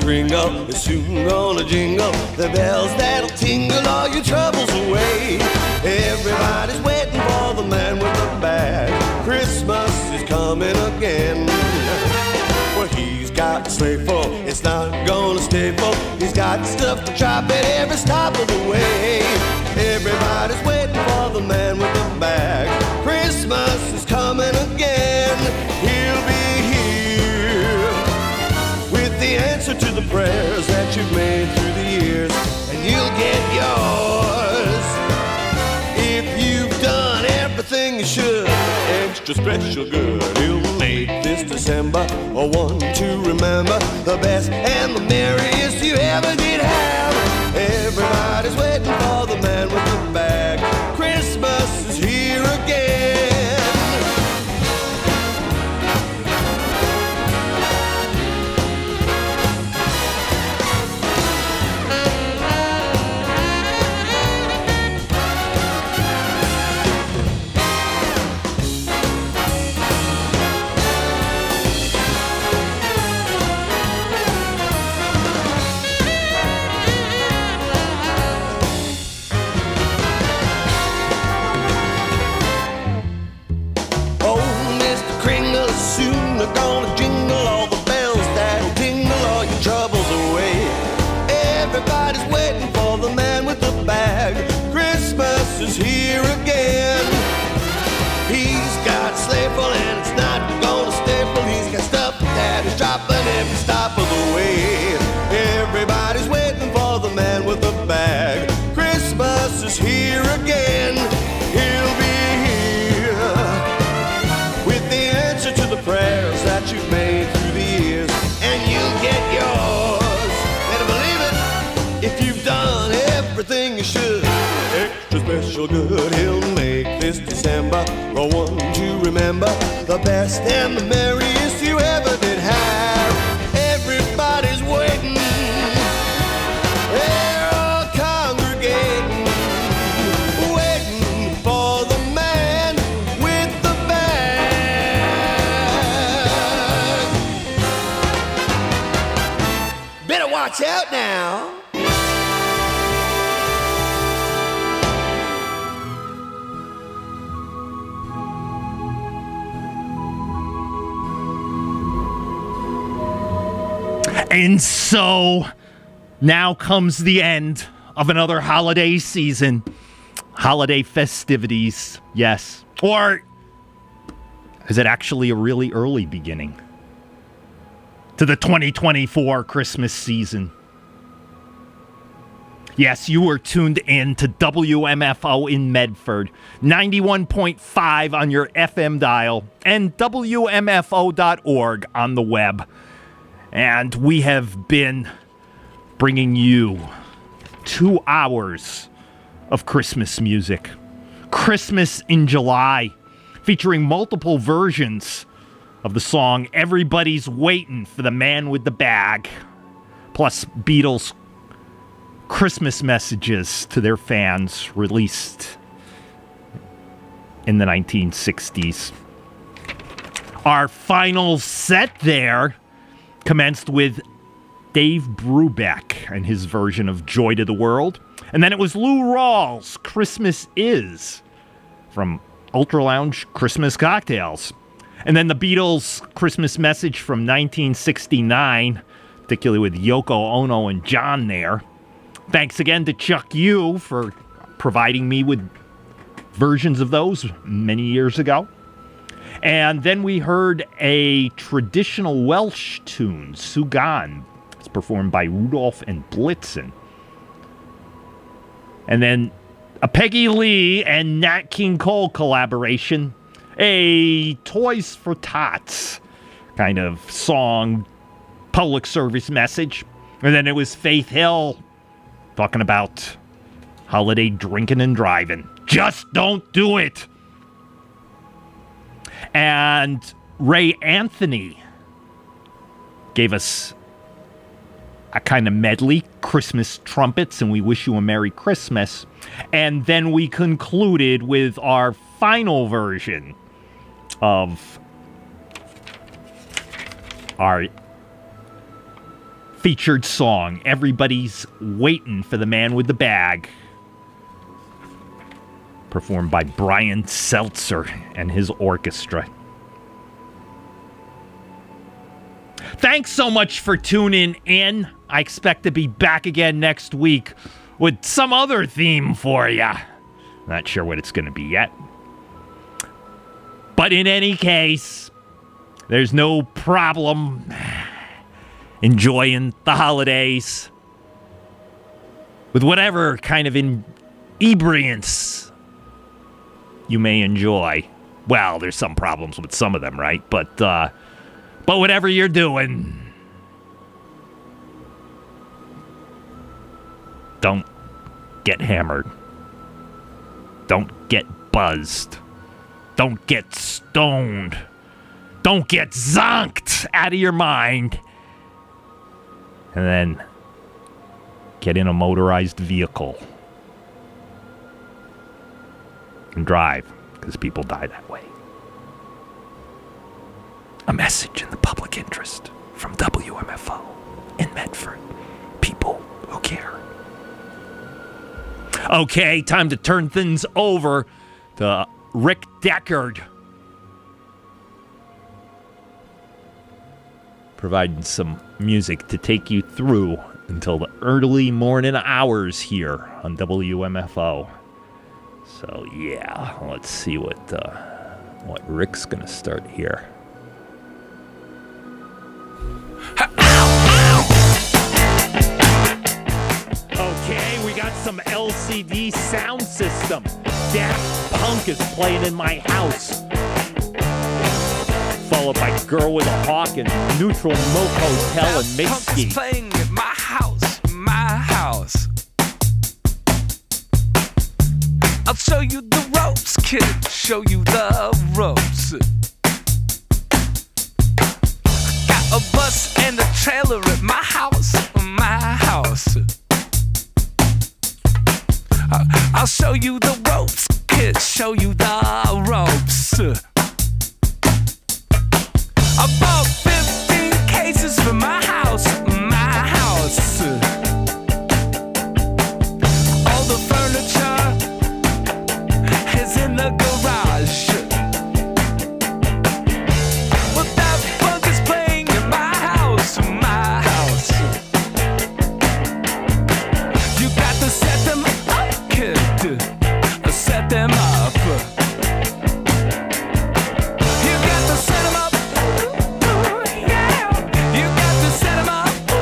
Kringle is soon gonna jingle, the bells that'll tingle all your troubles away. Everybody's waiting for the man with the bag. Christmas is coming again. Well, he's got a sleigh full, it's not gonna stay full. He's got stuff to drop at every stop of the way. Everybody's waiting for the man with the bag. Christmas is coming again. He'll be here with the answer to the prayers that you've made through the years, and you'll get yours if you've done everything you should. Extra special good. He'll make this December a one to remember, the best and the merriest you ever did have. Everybody's waiting for the man with the bag. Christmas is here again. Gonna jingle all the bells that'll tingle all your troubles away. Everybody's waiting for the man with the bag. Christmas is here again. He's got a sleigh full and it's not gonna stay full. He's got stuff that is dropping every stop of the way. Everybody's waiting for the man with the bag. Christmas is here again. He'll be here with the answer to the prayers that you've made through the years, and you'll get yours. Better believe it if you've done everything you should. Extra special good. He'll make this December the one to remember, the best and the merriest you ever did have. Everybody's waiting. They're all congregating, waiting for the man with the bag. Better watch out now. And so now comes the end of another holiday season. Holiday festivities, yes. Or is it actually a really early beginning to the 2024 Christmas season? Yes, you were tuned in to WMFO in Medford, 91.5 on your FM dial, and WMFO.org on the web. And we have been bringing you 2 hours of Christmas music. Christmas in July, featuring multiple versions of the song Everybody's Waiting for the Man with the Bag, plus Beatles' Christmas messages to their fans released in the 1960s. Our final set there commenced with Dave Brubeck and his version of Joy to the World. And then it was Lou Rawls' Christmas Is from Ultra Lounge Christmas Cocktails. And then the Beatles' Christmas Message from 1969, particularly with Yoko Ono and John there. Thanks again to Chuck Yu for providing me with versions of those many years ago. And then we heard a traditional Welsh tune, Sugan. It's performed by Rudolph and Blitzen. And then a Peggy Lee and Nat King Cole collaboration, a Toys for Tots kind of song, public service message. And then it was Faith Hill talking about holiday drinking and driving. Just don't do it. And Ray Anthony gave us a kind of medley, Christmas trumpets, and We Wish You a Merry Christmas. And then we concluded with our final version of our featured song. Everybody's waiting for the man with the bag. Performed by Brian Seltzer and his orchestra. Thanks so much for tuning in. I expect to be back again next week with some other theme for you. Not sure what it's going to be yet. But in any case, there's no problem enjoying the holidays with whatever kind of inebriance you may enjoy. Well, there's some problems with some of them, right? But whatever you're doing, don't get hammered. Don't get buzzed. Don't get stoned. Don't get zonked out of your mind. And then get in a motorized vehicle and drive, because people die that way. A message in the public interest from WMFO in Medford. People who care. Okay, time to turn things over to Rick Deckard. Providing some music to take you through until the early morning hours here on WMFO. So yeah, let's see what Rick's gonna start here. Okay, we got some LCD sound system. Daft Punk is playing in my house. Followed by Girl with a Hawk and Neutral Milk Hotel and Mitski. Daft Punk is playing at my house. I'll show you the ropes, kid. Show you the ropes. Got a bus and a trailer at my house. I'll show you the ropes, kid. Show you the ropes. I bought 15 cases for my house. All the furniture is in the garage. But that Punk is playing in my house. You got to set them up, kid. Set them up. You got to set them up. You got to set them up.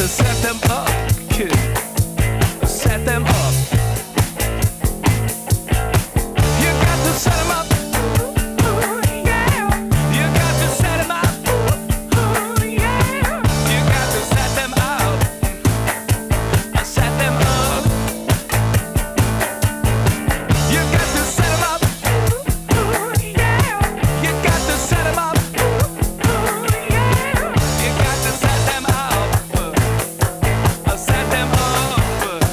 to set them up, kid. Set them up. You got to set them up. You got to set them up. You got to set them up. Set them up. You got to set them up. You got to set them up. You got to set them up. Set them up.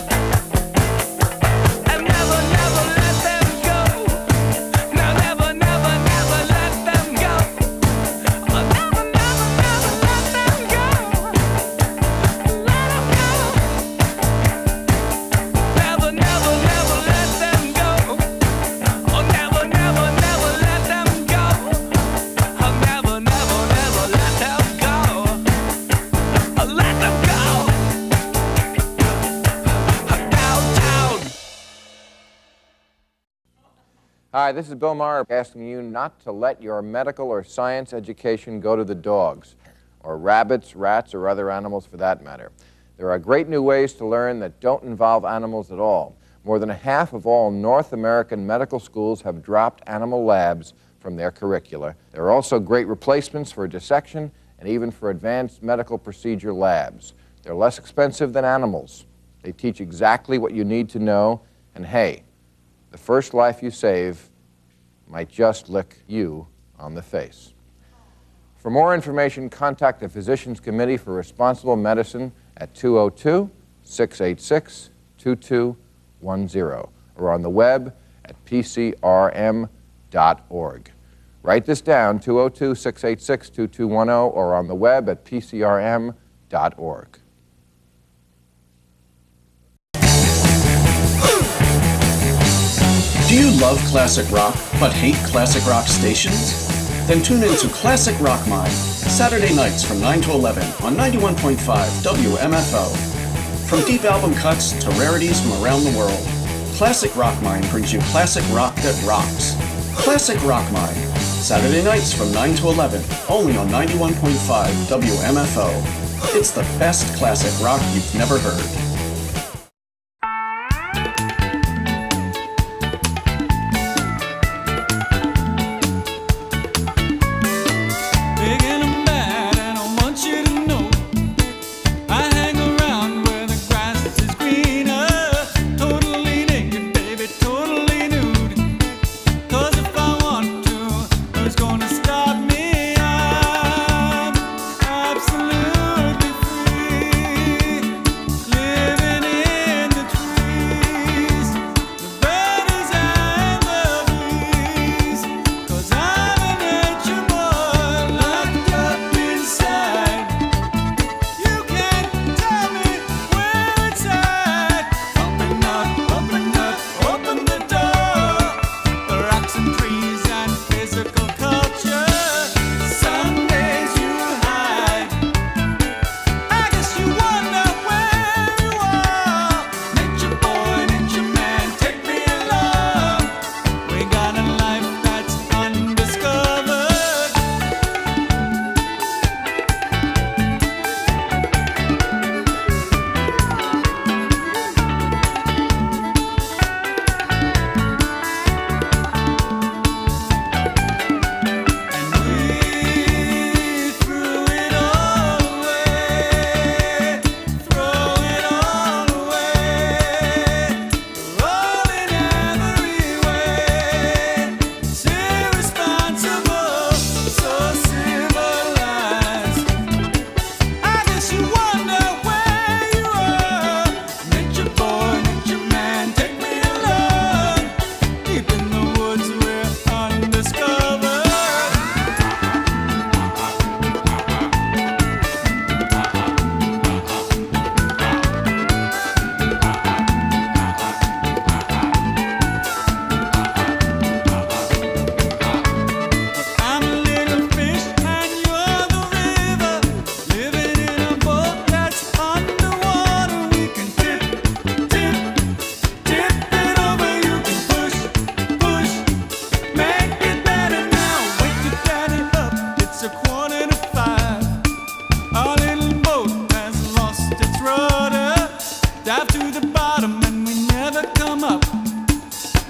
And never, never let them go. No, never, never, never let them go. Oh, never, never, never let them go. Let them go. Never, never, never let them go. Oh, never, never, never let them go. Oh, never, never, never let them go. Let them go. Downtown. Hi, this is Bill Maher asking you not to let your medical or science education go to the dogs, or rabbits, rats, or other animals for that matter. There are great new ways to learn that don't involve animals at all. More than half of all North American medical schools have dropped animal labs from their curricula. There are also great replacements for dissection and even for advanced medical procedure labs. They're less expensive than animals. They teach exactly what you need to know, and hey, the first life you save might just lick you on the face. For more information, contact the Physicians Committee for Responsible Medicine at 202-686-2210 or on the web at pcrm.org. Write this down, 202-686-2210 or on the web at pcrm.org. Do you love classic rock, but hate classic rock stations? Then tune in to Classic Rock Mine, Saturday nights from 9 to 11 on 91.5 WMFO. From deep album cuts to rarities from around the world, Classic Rock Mine brings you classic rock that rocks. Classic Rock Mine, Saturday nights from 9 to 11, only on 91.5 WMFO. It's the best classic rock you've never heard. Big and bad, and I want you to know I hang around where the grass is greener. Totally naked, baby, totally nude. 'Cause if I want to, who's gonna stop me? I'm absolutely free.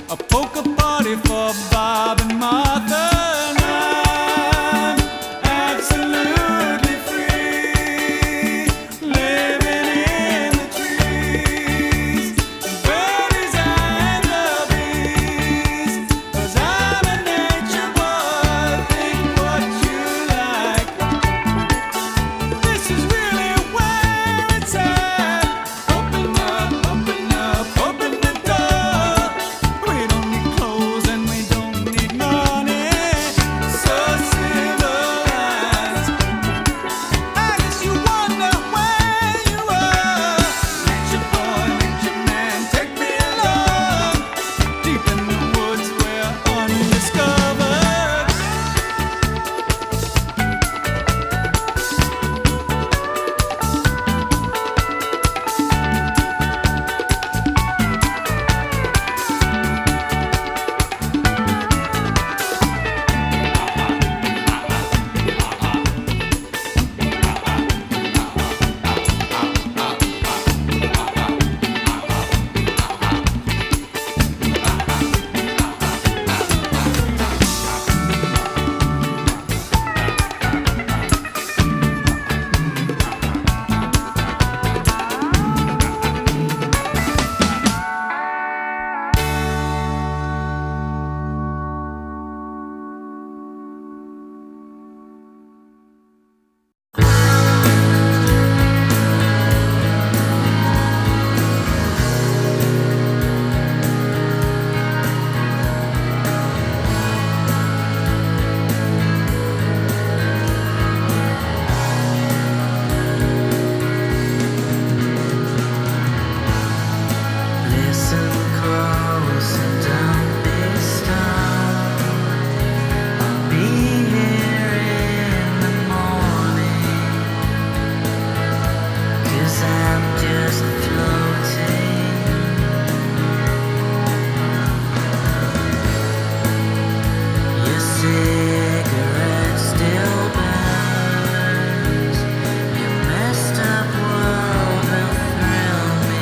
a polka party for Bob and Martha. And I'm absolutely free, living in the trees, the birdies and the bees. 'Cause I'm a nature boy, think what you like. This is really where it's at. Open up, open up, open the door. We don't need clothes and we don't need money. So civilized. I guess you wonder where you are. Nature boy, nature man, take me along. Deep in the woods where undiscovered. Listen close and don't be stoned. I'll be here in the morning. 'Cause I'm just floating. Your cigarette still burns. Your messed up world will thrill me.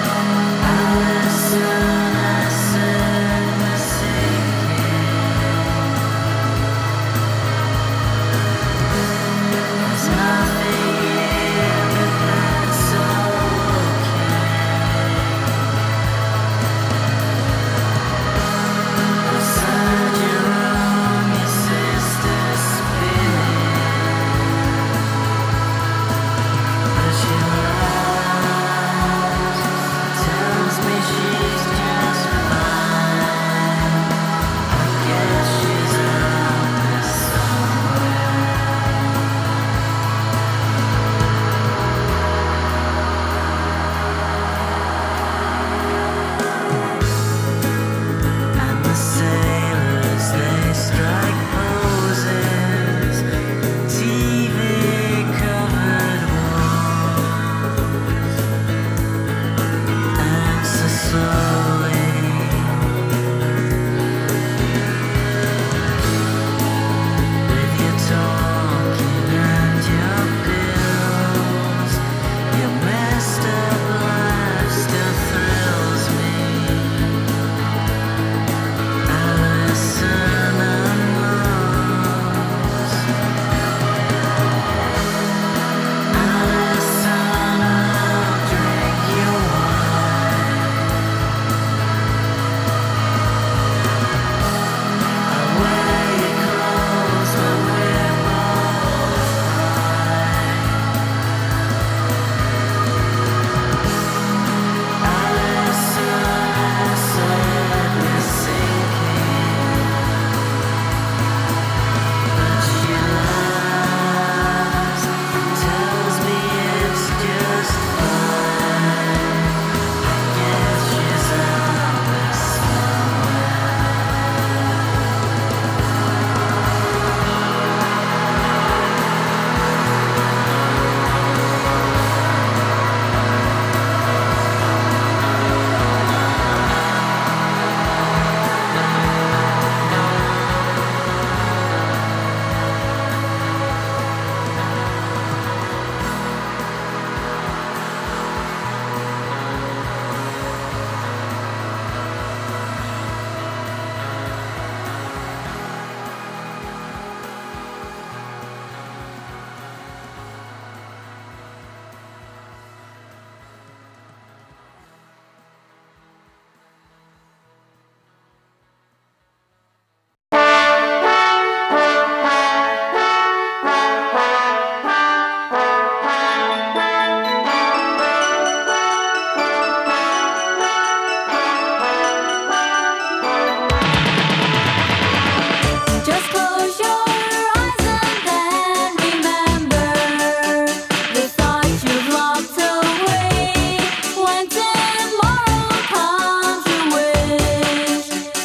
Listen, I said,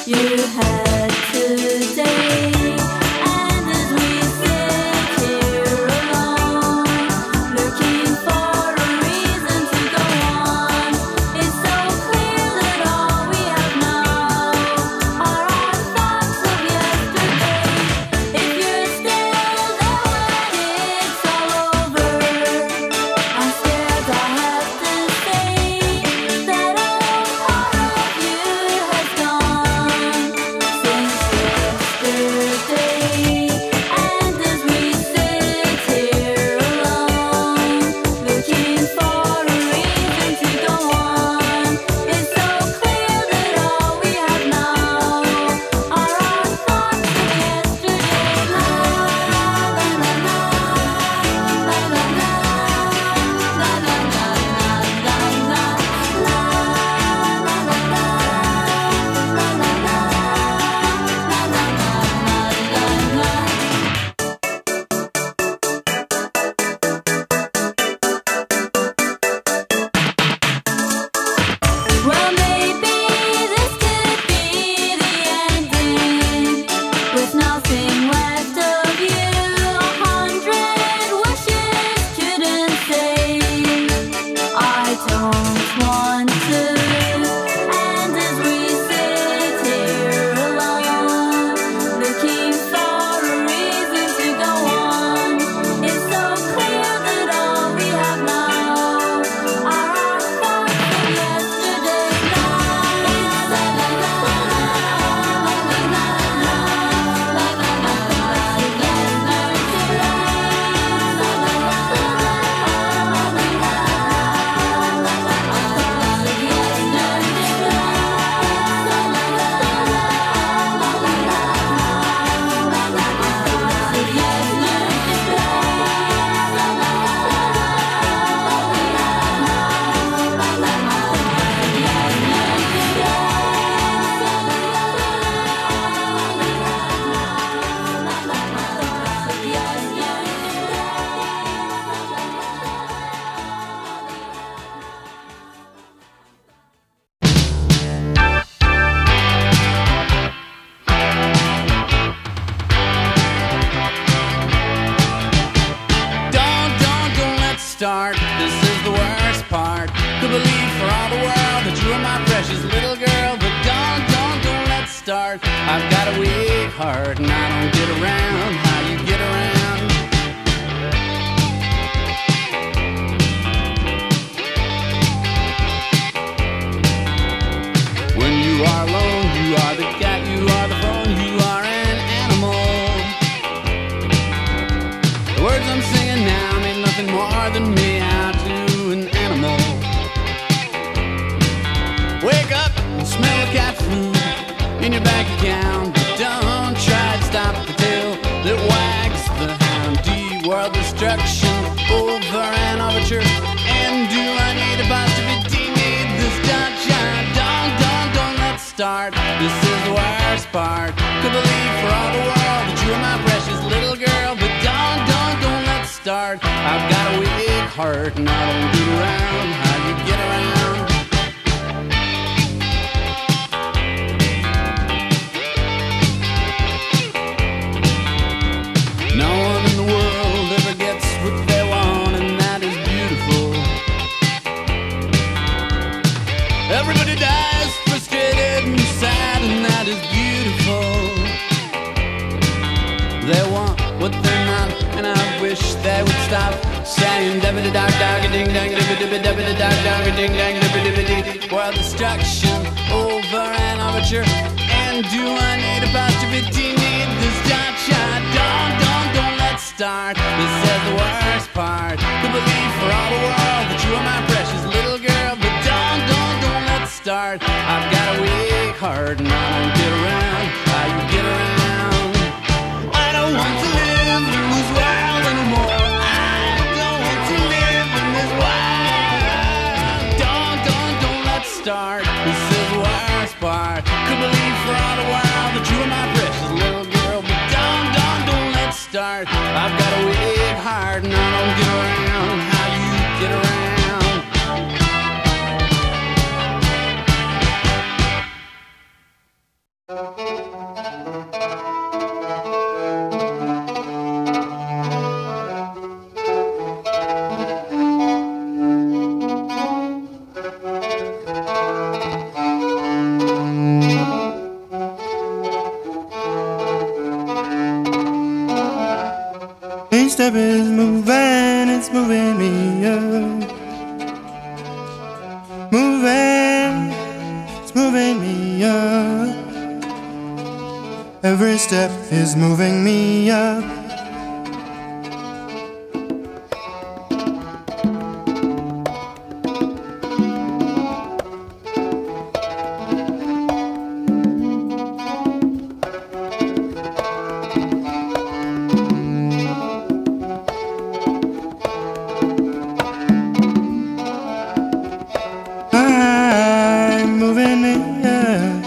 start. This is the worst part. Could believe for all the world that you are my precious little girl, but don't let's start. I've got a weak heart and I don't get around how you get around. When you are alone, you are the cat, you are the phone, you are an animal. The words I'm singing now mean nothing more than me out to an animal. Wake up and smell the cat food in your bank account, but don't try to stop the tail that wags the hound. D-world destruction over an overture. And do I need a positivity? Need this sunshine? Don't let's start. This is the worst part. Could believe for all the world that you are my precious little girl, but don't let's start. I've got a weak heart and I don't get around how you get around. No one in the world ever gets what they want, and that is beautiful. Everybody dies frustrated and sad, and that is beautiful. They want what they're not, and I wish they would stop saying dabba dog dog ding dang dabba dog dog ding dang dabba. World destruction over an overture. And do I need a positivity? Need this shot? Don't let's start. This is the worst part. Could believe for all the world that you are my precious little girl, but don't let's start. I've got a weak heart and I don't get around how you get around. I don't want to live in this world anymore. I don't want to live in this world. Don't let's start. This is the worst part. Could believe for all the world that you are my precious little girl, but don't let's start. I've got a weak heart and I don't get around how you get around. Each step is moving, it's moving me up. Moving, it's moving me up. Every step is moving me up. I'm moving me up.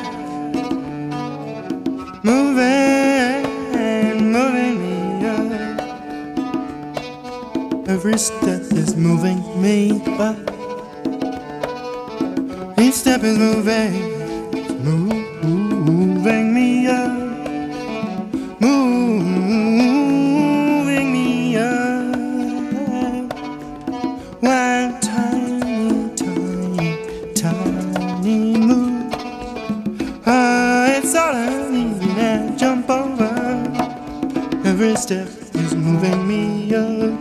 Moving, moving me up. Every step is moving me up. Each step is moving me up. Moving me up. One tiny, tiny, tiny move. It's all I need and jump over. Every step is moving me up.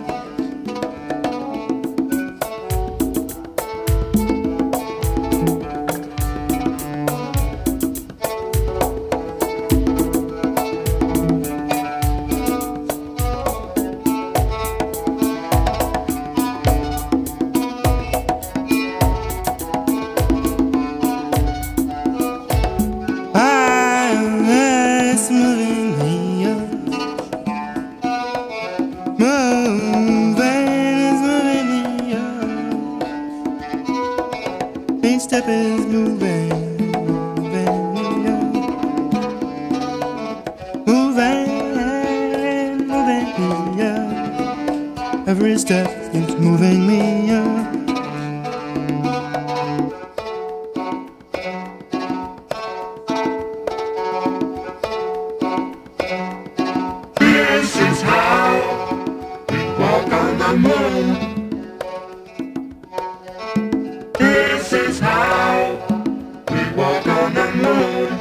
It's moving me up. It's moving me up. Each step is moving me up. Moving me up. Every step is moving me up. This is how we walk on the moon. This is how we walk on the moon.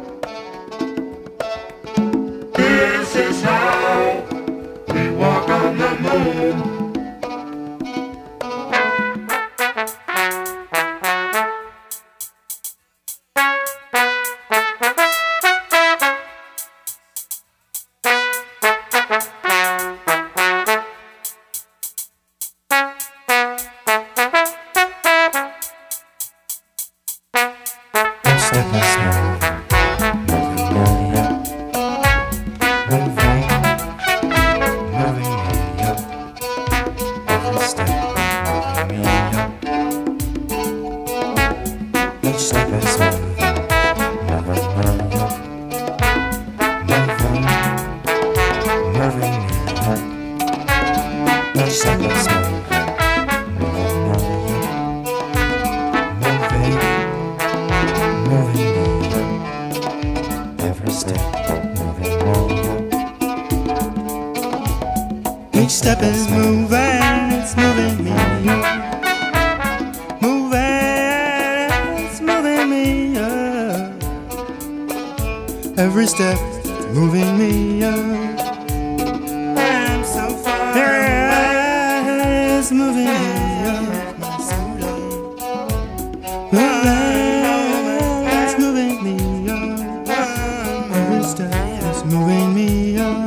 This is how we walk on the moon. Each step is moving, it's moving me up. Moving, it's moving me up. Every step is moving me up. I'm so far away. It's moving me up. It's moving me up. Every step is moving me up.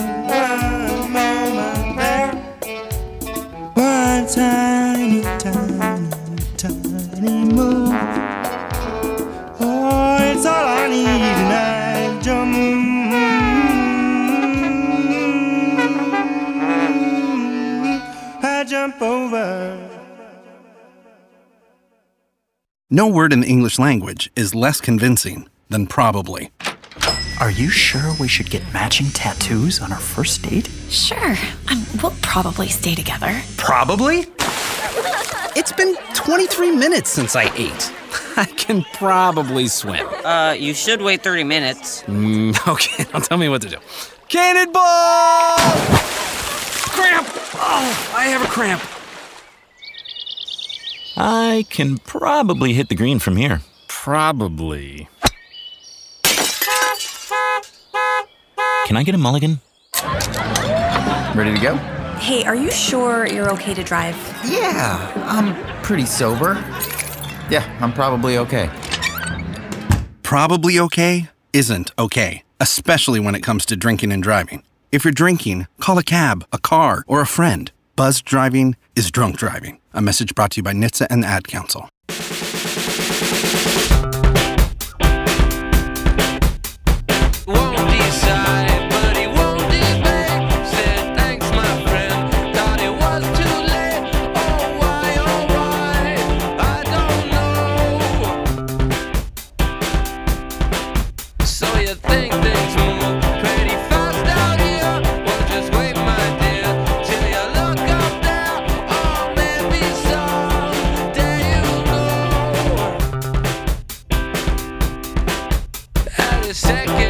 One tiny, tiny, tiny move. Oh, it's all I need, and I jump over. No word in the English language is less convincing than probably. Are you sure we should get matching tattoos on our first date? Sure. We'll probably stay together. Probably? It's been 23 minutes since I ate. I can probably swim. You should wait 30 minutes. Okay, now tell me what to do. Cannonball! Cramp! Oh, I have a cramp. I can probably hit the green from here. Probably. Can I get a mulligan? Ready to go? Hey, are you sure you're okay to drive? Yeah, I'm pretty sober. Yeah, I'm probably okay. Probably okay isn't okay, especially when it comes to drinking and driving. If you're drinking, call a cab, a car, or a friend. Buzzed driving is drunk driving. A message brought to you by NHTSA and the Ad Council. Won't decide, but he won't debate. Said thanks, my friend. Thought it was too late. Oh why, I don't know. So you think things move pretty fast out here? Well, just wait, my dear, till you look up there. Oh, maybe someday you'll know. At a second.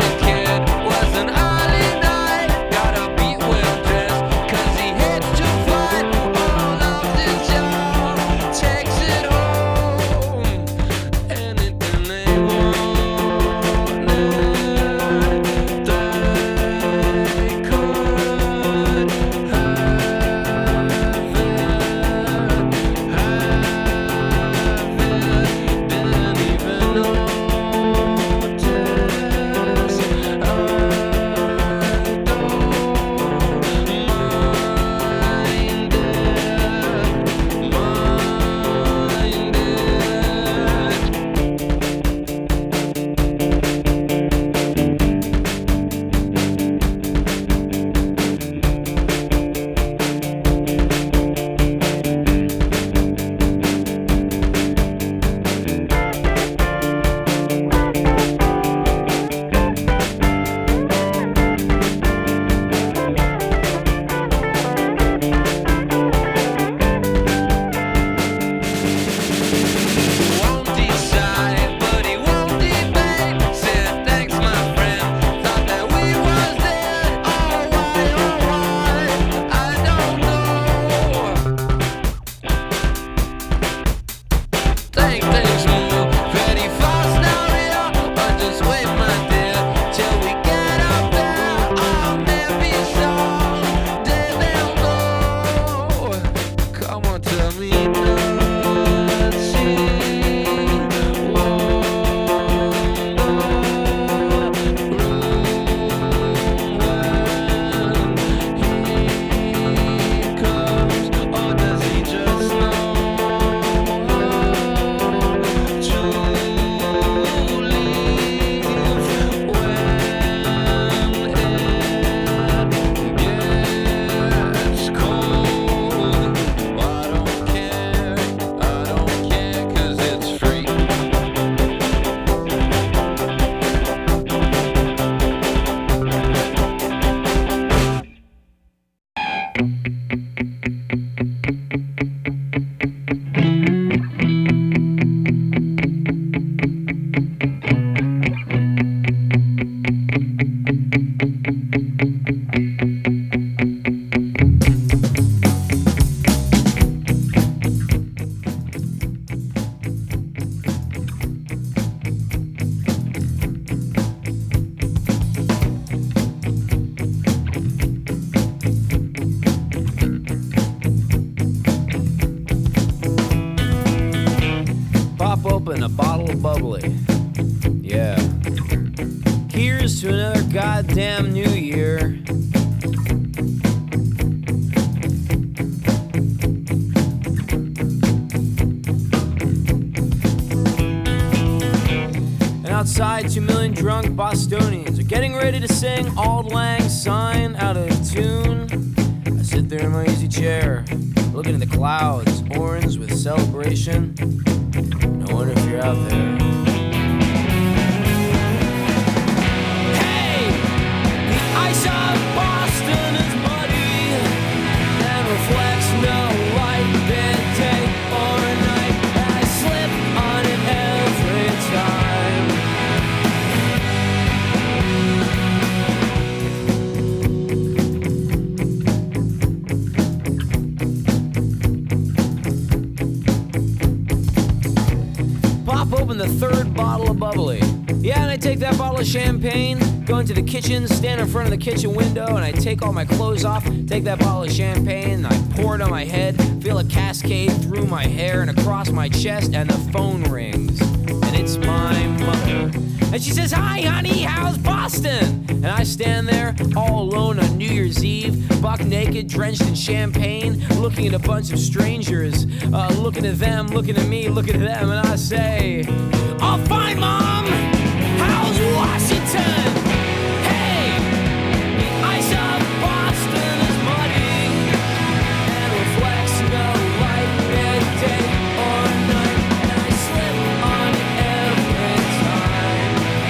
Open a bottle of bubbly. Yeah. Here's to another goddamn new year. And outside, 2 million drunk Bostonians are getting ready to sing Auld Lang Syne out of tune. I sit there in my easy chair, looking at the clouds, orange with celebration. I wonder if you're out there. Hey! The ice of Boston is muddy and reflects no light, been day or night. I slip on it third bottle of bubbly. Yeah, and I take that bottle of champagne, go into the kitchen, stand in front of the kitchen window, and I take all my clothes off, take that bottle of champagne, and I pour it on my head, feel a cascade through my hair and across my chest, and the phone rings. And it's my mother. And she says, "Hi, honey, how's Boston?" And I stand there all alone on New Year's Eve, buck naked, drenched in champagne, looking at a bunch of strangers, looking at them, looking at me, looking at them, and I say, "Oh, fine, Mom. How's Washington? Hey, the ice of Boston is muddy and reflects no light midday or night, and I slip on it every time.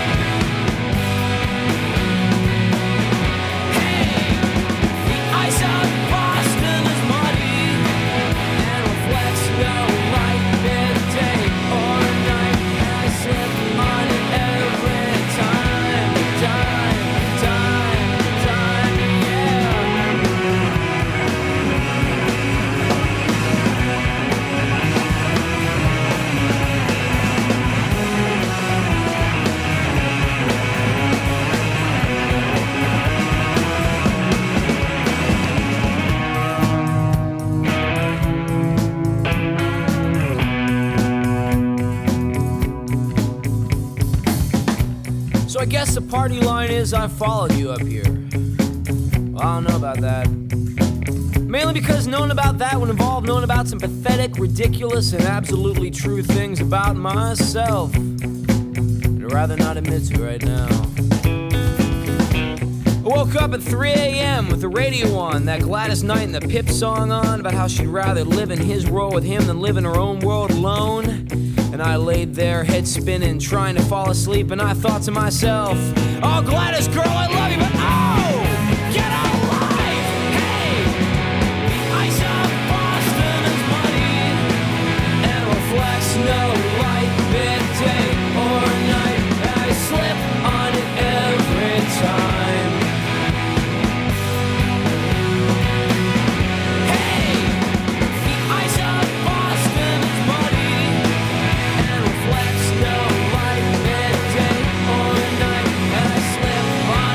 Hey, the ice of Boston is muddy and reflects no light midday or night, and I slip on it every time, yeah. So I guess the party line is I followed you up here. Well, I don't know about that. Mainly because knowing about that would involve knowing about some pathetic, ridiculous, and absolutely true things about myself. I'd rather not admit to right now. I woke up at 3 a.m. with the radio on, that Gladys Knight and the Pip song on, about how she'd rather live in his world with him than live in her own world alone. And I laid there, head spinning, trying to fall asleep, and I thought to myself, "Oh, Gladys, girl, I love you, but oh, get a life! Hey, the ice of Boston is muddy and reflects no light midday or night, and I slip on it every time. Hey, the ice of Boston is muddy and reflects no light midday or night, and I slip on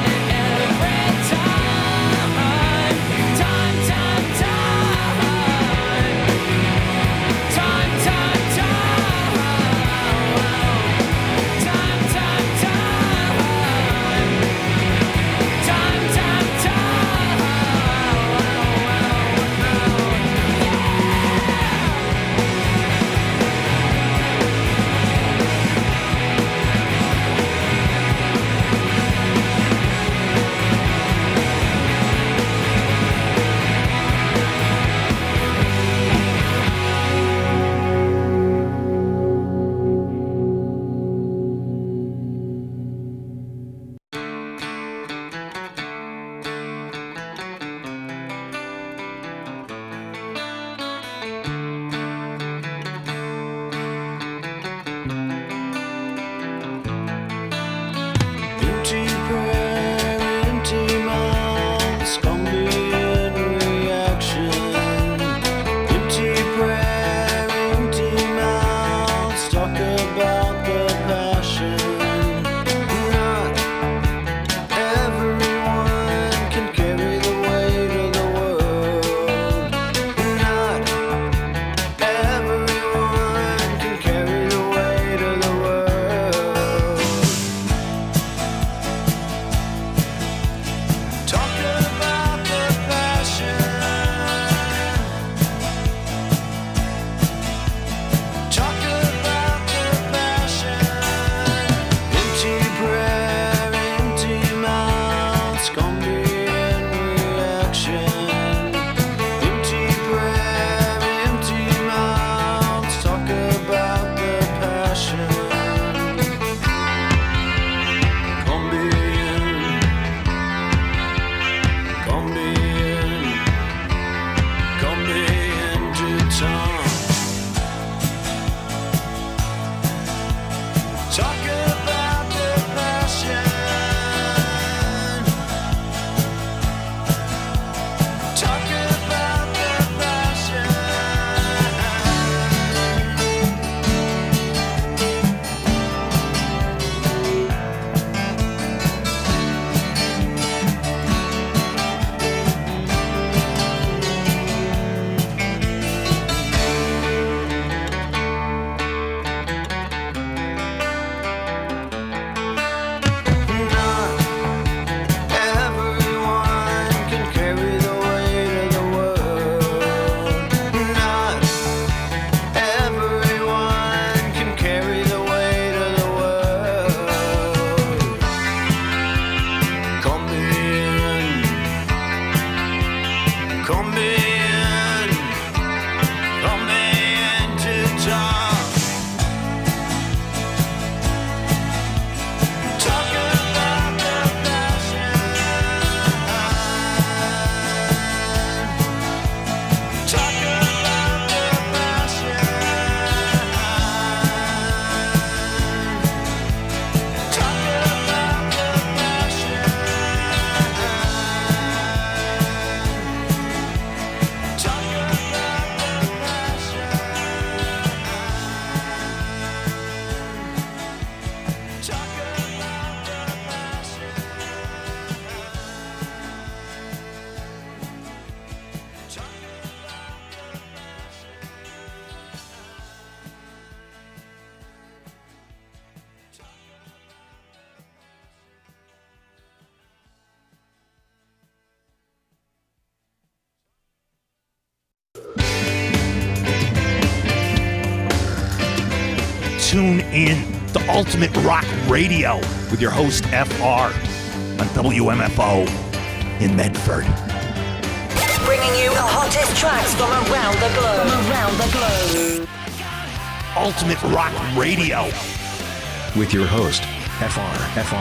tune in to Ultimate Rock Radio with your host, FR, on WMFO in Medford. Bringing you the hottest tracks from around the globe. Ultimate Rock Radio with your host, FR.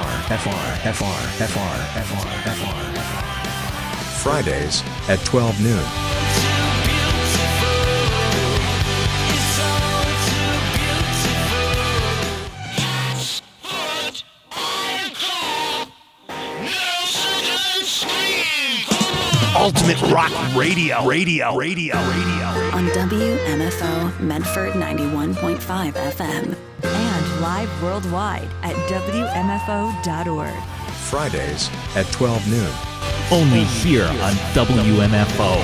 Fridays at 12 noon. Ultimate Rock Radio. On WMFO Medford 91.5 FM. And live worldwide at WMFO.org. Fridays at 12 noon. Only here on WMFO.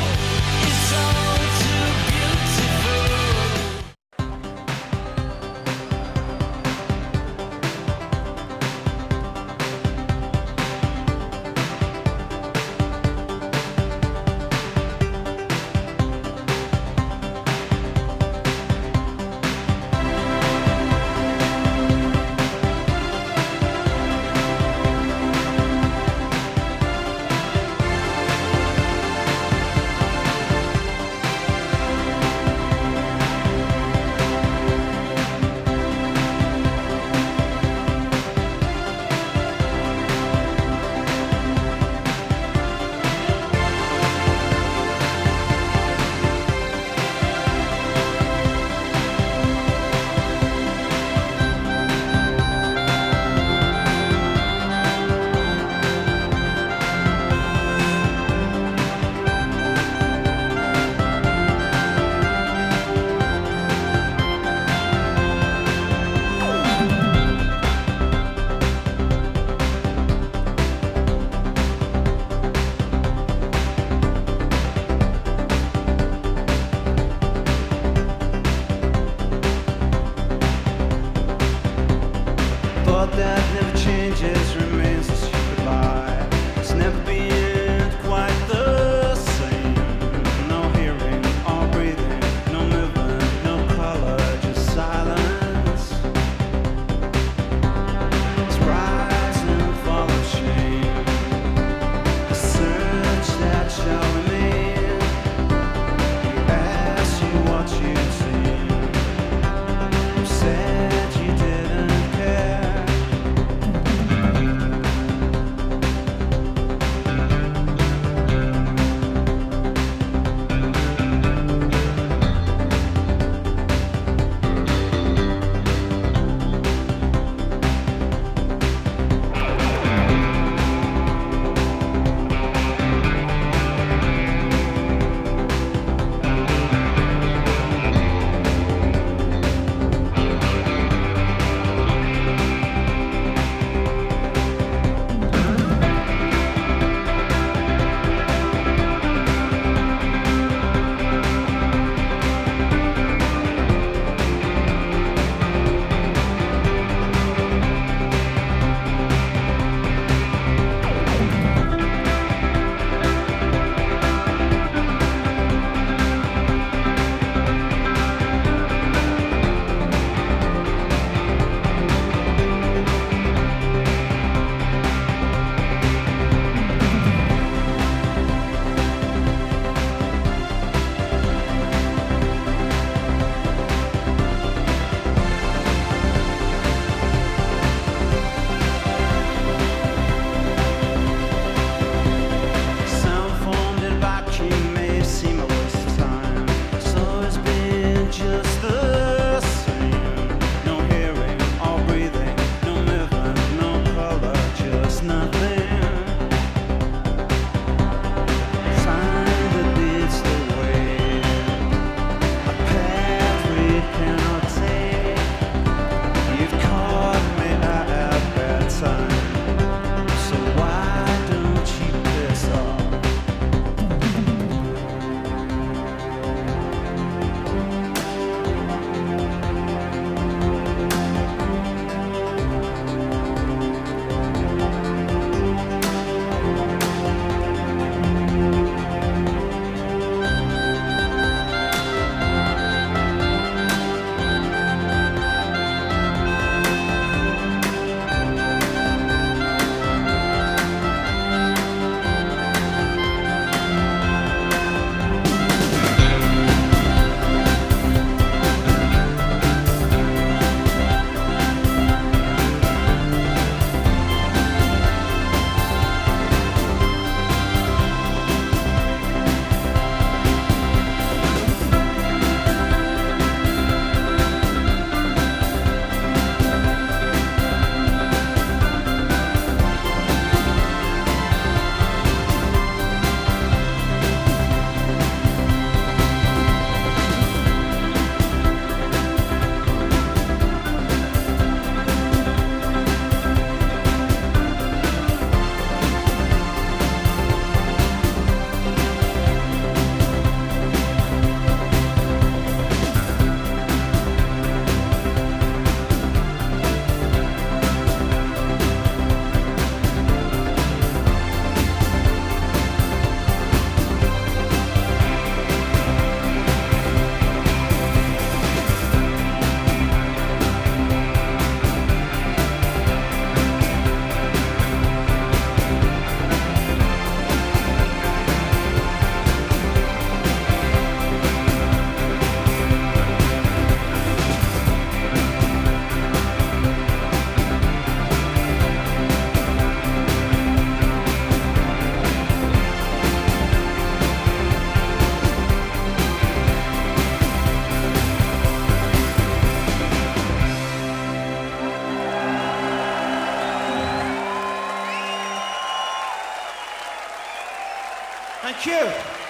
Thank you.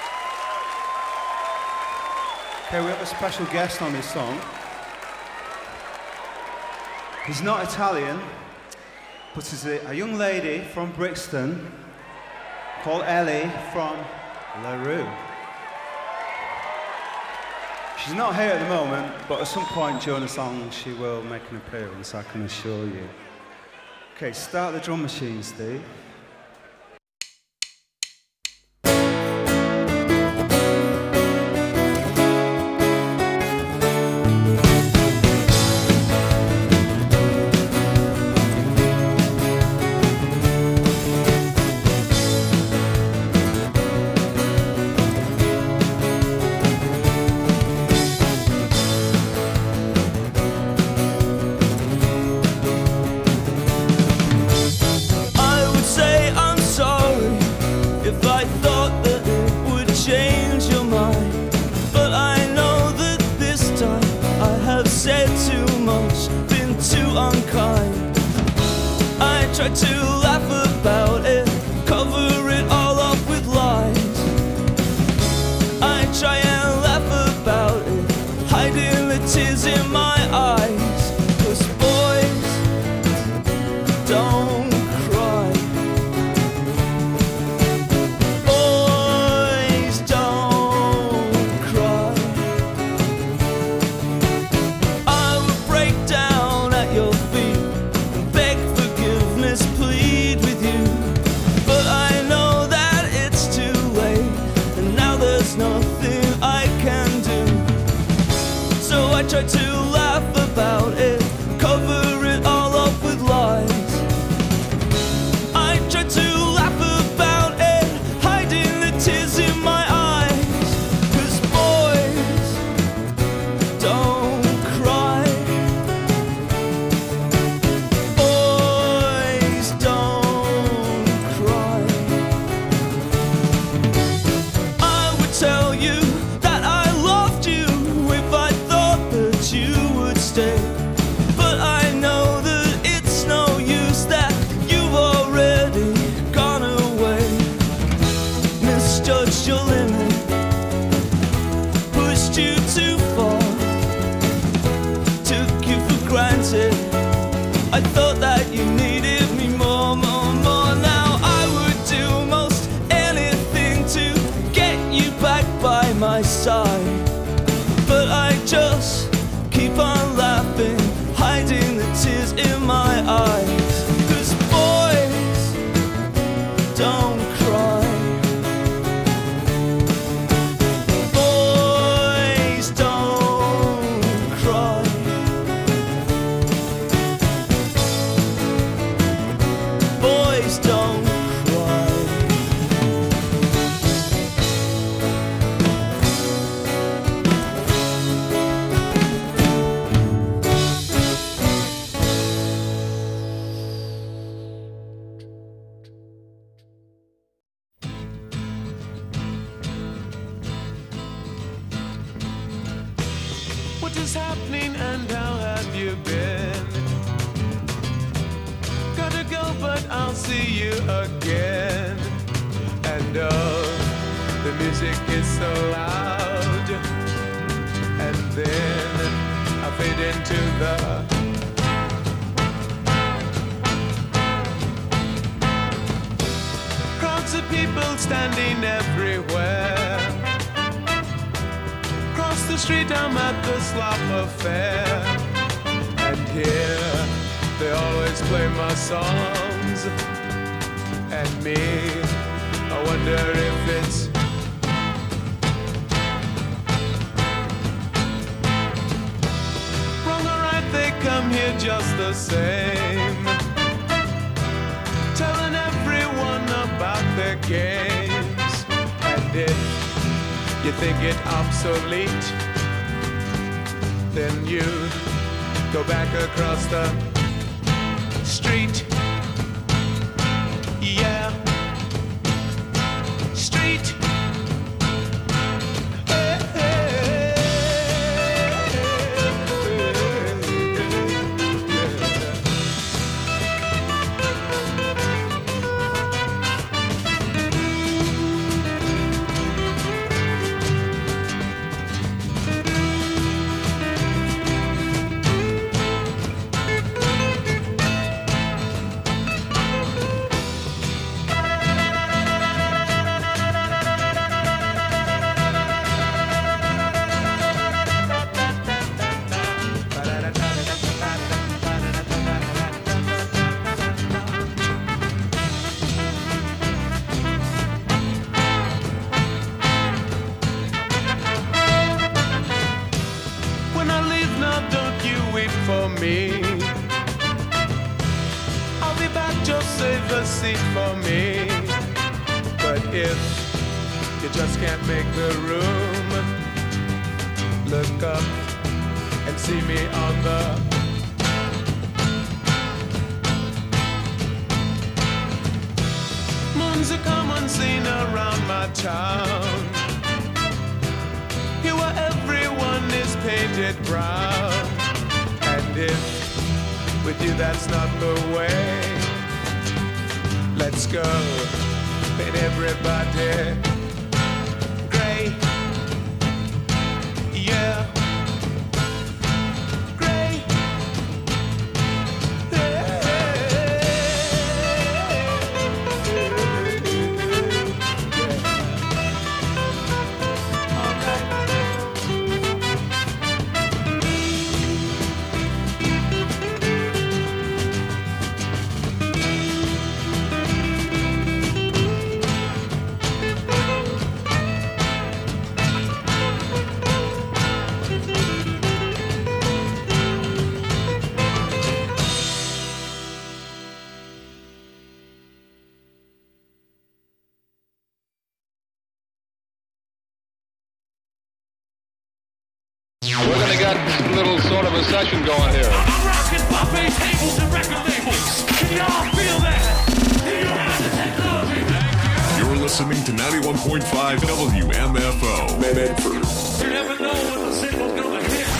Okay, we have a special guest on this song. He's not Italian, but he's a young lady from Brixton called Ellie from LaRue. She's not here at the moment, but at some point during the song she will make an appearance, I can assure you. Okay, start the drum machine, Steve. Try to laugh about it, cover it all up with lies. I try and laugh about it, hiding the tears in my eyes. 'Cause boys don't cry. Boys don't cry. I would break down at your feet, plead with you, but I know that it's too late, and now there's nothing I can do. So I try to laugh about it, cover it all up with lies. I try to laugh about it, hiding the tears in my eyes. 'Cause boys don't cry. Tell you that I loved you if I thought that you would stay. But I know that it's no use, that you've already gone away. Misjudged your limit, pushed you too far, took you for granted. I thought that you needed me more, more, more. Now I would do most anything to get you back by my side, but I just keep on laughing, hiding the tears in my eyes. 'Cause boys don't cry. Boys don't cry. Boys don't cry. What is happening and how have you been? Gotta go, but I'll see you again. And oh, the music is so loud. And then I fade into the crowds of people standing everywhere. Across the street I'm at the Slop Affair, and here they always play my songs. And me, I wonder if it's wrong or right, they come here just the same, telling everyone about their games. And if you think it obsolete, then you go back across the street. Yeah, street. Hey, hey, just can't make the room. Look up and see me on the moon's a common scene around my town. Here where everyone is painted brown. And if with you that's not the way, let's go, paint everybody gray. Yeah. Gray. We're gonna get a little sort of a session going here. I'm rocking buffet tables and record labels. Can y'all feel that? You're listening to 91.5 WMFO. Medford. You never know when the signal's gonna hit.